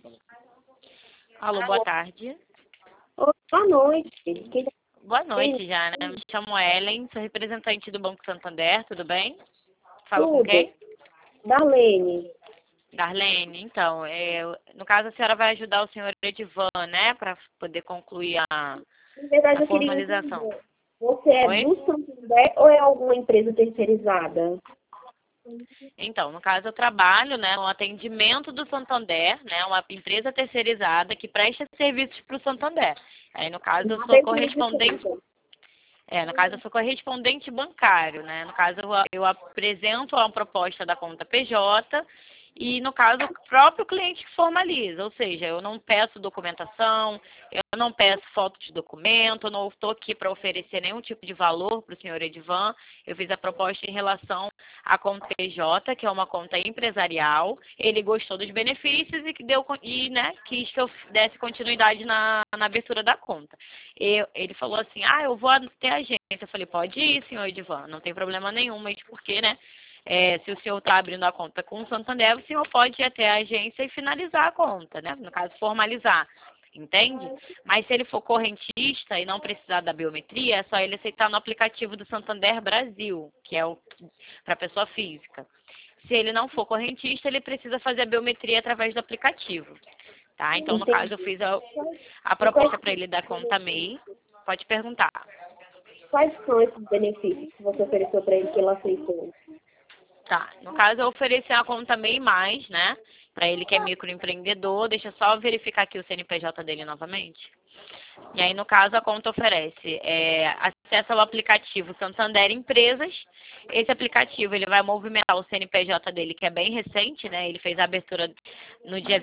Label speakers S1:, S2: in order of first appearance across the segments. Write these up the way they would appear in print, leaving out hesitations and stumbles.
S1: Alô, boa tarde.
S2: Oi, boa noite.
S1: Boa noite já, né? Me chamo Ellen, sou representante do Banco Santander, tudo bem? Falo com
S2: Tudo.
S1: quem?
S2: Darlene.
S1: Darlene, então, no caso a senhora vai ajudar o senhor Edivan, né, para poder concluir a
S2: Na verdade, eu queria
S1: formalização.
S2: entender. Você é
S1: Oi?
S2: do Santander ou é alguma empresa terceirizada?
S1: Então, no caso eu trabalho, né, no atendimento do Santander, né, uma empresa terceirizada que presta serviços para o Santander. Aí, no caso, eu
S2: Na
S1: sou
S2: abertura de
S1: correspondente.
S2: conta.
S1: No caso, eu sou correspondente bancário, né? No caso, eu apresento a proposta da conta PJ e, no caso, o próprio cliente que formaliza. Ou seja, eu não peço documentação, eu não peço foto de documento, eu não estou aqui para oferecer nenhum tipo de valor para o senhor Edivan. Eu fiz a proposta em relação à conta PJ, que é uma conta empresarial. Ele gostou dos benefícios né, quis que eu desse continuidade na abertura da conta. Ele falou assim, eu vou até a agência. Eu falei, pode ir, senhor Edivan, não tem problema nenhum, mas porque, né? Se o senhor está abrindo a conta com o Santander, o senhor pode ir até a agência e finalizar a conta, né? No caso, formalizar. Entende? Mas se ele for correntista e não precisar da biometria, é só ele aceitar no aplicativo do Santander Brasil, que é o para pessoa física. Se ele não for correntista, ele precisa fazer a biometria através do aplicativo. Tá? Então, no caso, eu fiz a proposta para ele da conta MEI. Pode perguntar.
S2: Quais são esses benefícios que você ofereceu para ele que ele aceitou?
S1: Tá. No caso, eu ofereci a conta MEI mais, né? Para ele que é microempreendedor. Deixa eu só verificar aqui o CNPJ dele novamente. E aí, no caso, a conta oferece acesso ao aplicativo Santander Empresas. Esse aplicativo ele vai movimentar o CNPJ dele, que é bem recente, né? Ele fez a abertura no dia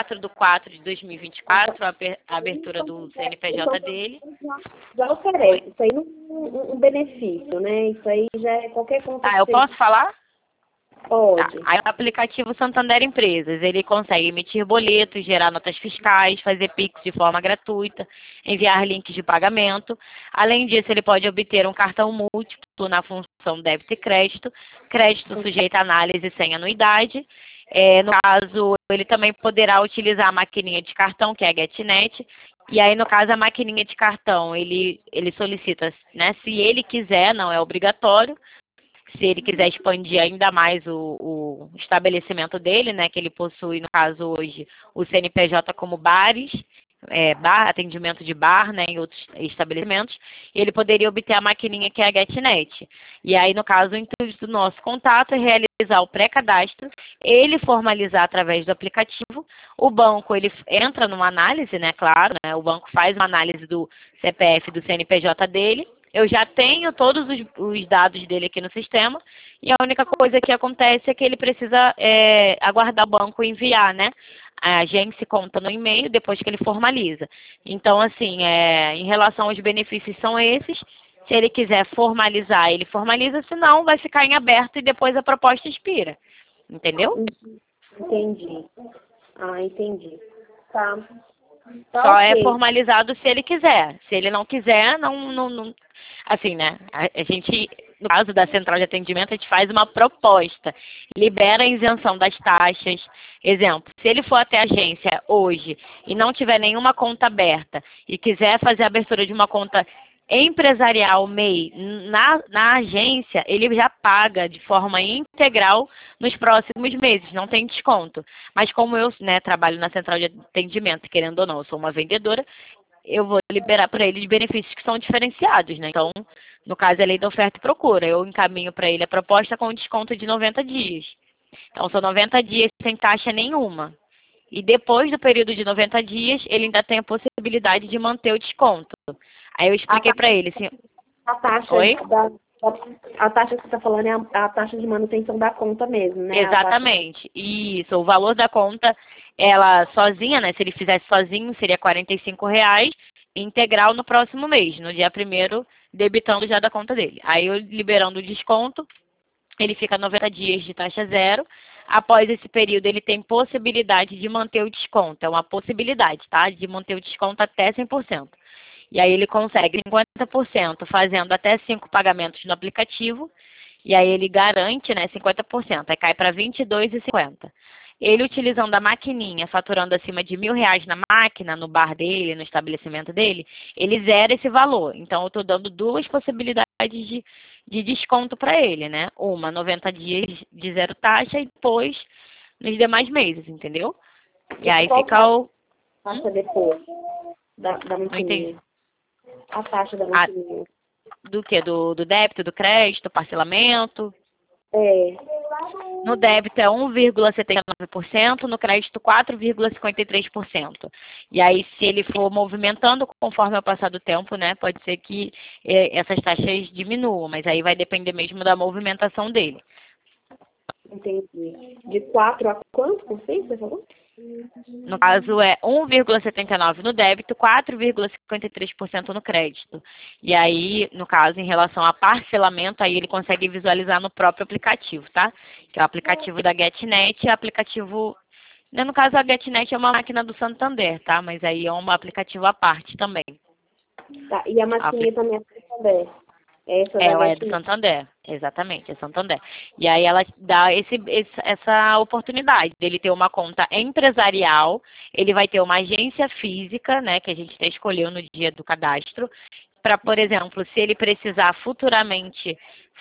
S1: 24/4/2024, a abertura do CNPJ dele.
S2: Já oferece. Isso aí não é um benefício, né? Isso aí já é qualquer conta
S1: Tá,
S2: que
S1: eu
S2: você
S1: posso falar? Tá.
S2: pode.
S1: Aí o aplicativo Santander Empresas, ele consegue emitir boletos, gerar notas fiscais, fazer Pix de forma gratuita, enviar links de pagamento. Além disso, ele pode obter um cartão múltiplo na função débito e crédito, crédito sujeito a análise sem anuidade. No caso, ele também poderá utilizar a maquininha de cartão, que é a GetNet. E aí, no caso, a maquininha de cartão, ele solicita, né, se ele quiser, não é obrigatório, se ele quiser expandir ainda mais o estabelecimento dele, né, que ele possui, no caso hoje, o CNPJ como bares, atendimento de bar, né, em outros estabelecimentos, ele poderia obter a maquininha que é a GetNet. E aí, no caso, o intuito do nosso contato é realizar o pré-cadastro, ele formalizar através do aplicativo, o banco, ele entra numa análise, né, claro, né, o banco faz uma análise do CPF, do CNPJ dele. Eu já tenho todos os dados dele aqui no sistema e a única coisa que acontece é que ele precisa aguardar o banco enviar, né? A agência conta no e-mail depois que ele formaliza. Então, assim, em relação aos benefícios são esses. Se ele quiser formalizar, ele formaliza, senão vai ficar em aberto e depois a proposta expira. Entendeu?
S2: Entendi. Entendi. Tá.
S1: Só é
S2: Ok.
S1: formalizado se ele quiser. Se ele não quiser, não. Assim, né? A gente, no caso da central de atendimento, a gente faz uma proposta, libera a isenção das taxas. Exemplo, se ele for até a agência hoje e não tiver nenhuma conta aberta e quiser fazer a abertura de uma conta empresarial MEI na agência, ele já paga de forma integral nos próximos meses, não tem desconto. Mas como eu, né, trabalho na central de atendimento, querendo ou não, eu sou uma vendedora, eu vou liberar para ele de benefícios que são diferenciados, né? Então, no caso, é a lei da oferta e procura. Eu encaminho para ele a proposta com desconto de 90 dias. Então, são 90 dias sem taxa nenhuma. E depois do período de 90 dias, ele ainda tem a possibilidade de manter o desconto. Aí eu expliquei para ele assim.
S2: A taxa
S1: Oi?
S2: a taxa que você está falando é a taxa de manutenção da conta mesmo, né?
S1: Exatamente. Isso. O valor da conta, ela sozinha, né? Se ele fizesse sozinho, seria R$ 45, integral no próximo mês, no dia 1º, debitando já da conta dele. Aí eu liberando o desconto, ele fica 90 dias de taxa zero. Após esse período, ele tem possibilidade de manter o desconto. É uma possibilidade, tá? De manter o desconto até 100%. E aí ele consegue 50% fazendo até 5 pagamentos no aplicativo. E aí ele garante, né, 50%. Aí cai para 22,50. Ele utilizando a maquininha, faturando acima de R$ 1.000 na máquina, no bar dele, no estabelecimento dele, ele zera esse valor. Então, eu estou dando duas possibilidades de desconto para ele, né? Uma, 90 dias de zero taxa e depois nos demais meses, entendeu? E aí
S2: Qual
S1: fica o...
S2: taxa depois da
S1: Não entendi.
S2: maquininha? A taxa da maquininha.
S1: Do que? Do débito, do crédito, parcelamento?
S2: É.
S1: No débito é 1,79%, no crédito 4,53%. E aí, se ele for movimentando conforme o passar do tempo, né, pode ser que essas taxas diminuam, mas aí vai depender mesmo da movimentação dele.
S2: Entendi. De 4 a quanto por cento, você falou?
S1: No caso, é 1,79% no débito, 4,53% no crédito. E aí, no caso, em relação a parcelamento, aí ele consegue visualizar no próprio aplicativo, tá? Que é o aplicativo da GetNet, aplicativo... No caso, a GetNet é uma máquina do Santander, tá? Mas aí é um aplicativo à parte também.
S2: Tá. E a maquininha também é do Santander? Essa da
S1: Ela é do
S2: GetNet.
S1: Santander, exatamente, é Santander. E aí ela dá essa oportunidade dele ter uma conta empresarial, ele vai ter uma agência física, né, que a gente até escolheu no dia do cadastro, para, por exemplo, se ele precisar futuramente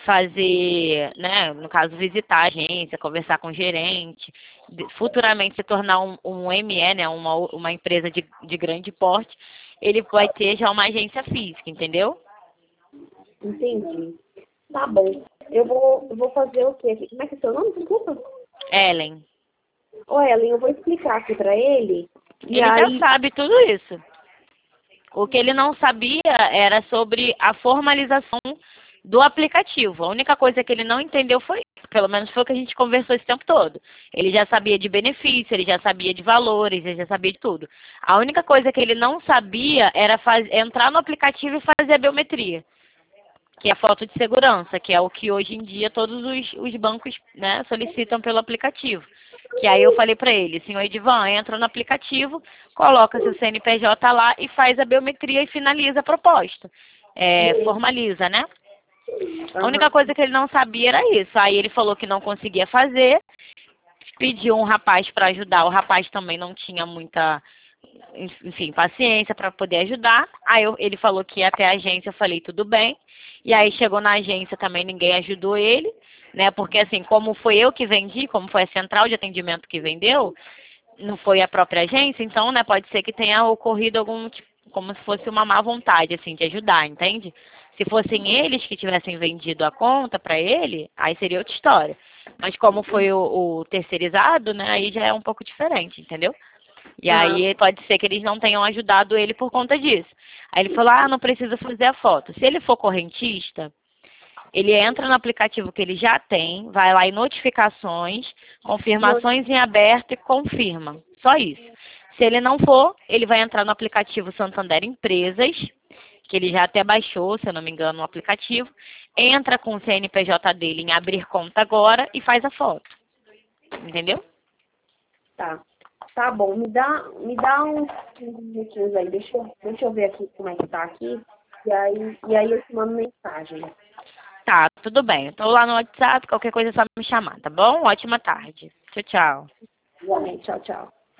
S1: fazer, né, no caso, visitar a agência, conversar com o gerente, futuramente se tornar um ME, né, uma empresa de grande porte, ele vai ter já uma agência física, entendeu?
S2: Entendi. Tá bom. Eu vou fazer o quê aqui? Como é que é seu nome? Desculpa.
S1: Ellen.
S2: Ô, Ellen, eu vou explicar aqui pra ele. E
S1: Ele já
S2: aí,
S1: sabe tudo isso. O que ele não sabia era sobre a formalização do aplicativo. A única coisa que ele não entendeu foi isso. Pelo menos foi o que a gente conversou esse tempo todo. Ele já sabia de benefício, ele já sabia de valores, ele já sabia de tudo. A única coisa que ele não sabia era entrar no aplicativo e fazer a biometria, que é a foto de segurança, que é o que hoje em dia todos os bancos, né, solicitam pelo aplicativo. Que aí eu falei para ele, senhor Edivan, entra no aplicativo, coloca seu CNPJ lá e faz a biometria e finaliza a proposta. Formaliza, né? A única coisa que ele não sabia era isso. Aí ele falou que não conseguia fazer, pediu um rapaz para ajudar, o rapaz também não tinha muita, enfim, paciência para poder ajudar. Aí ele falou que ia até a agência, eu falei, tudo bem. E aí chegou na agência também, ninguém ajudou ele, né? Porque assim, como foi eu que vendi, como foi a central de atendimento que vendeu, não foi a própria agência, então, né, pode ser que tenha ocorrido algum tipo, como se fosse uma má vontade, assim, de ajudar, entende? Se fossem eles que tivessem vendido a conta para ele, aí seria outra história. Mas como foi o terceirizado, né, aí já é um pouco diferente, entendeu? E aí pode ser que eles não tenham ajudado ele por conta disso. Aí ele falou, não precisa fazer a foto. Se ele for correntista, ele entra no aplicativo que ele já tem, vai lá em notificações, confirmações em aberto e confirma. Só isso. Se ele não for, ele vai entrar no aplicativo Santander Empresas, que ele já até baixou, se eu não me engano, no aplicativo, entra com o CNPJ dele em abrir conta agora e faz a foto. Entendeu?
S2: tá. Tá bom. Me dá uns minutinhos aí. Deixa eu ver aqui como é que tá aqui. E aí eu te mando mensagem.
S1: Tá, tudo bem. Estou lá no WhatsApp, qualquer coisa é só me chamar, tá bom? Ótima tarde. Tchau, tchau.
S2: Igualmente. Tchau, tchau.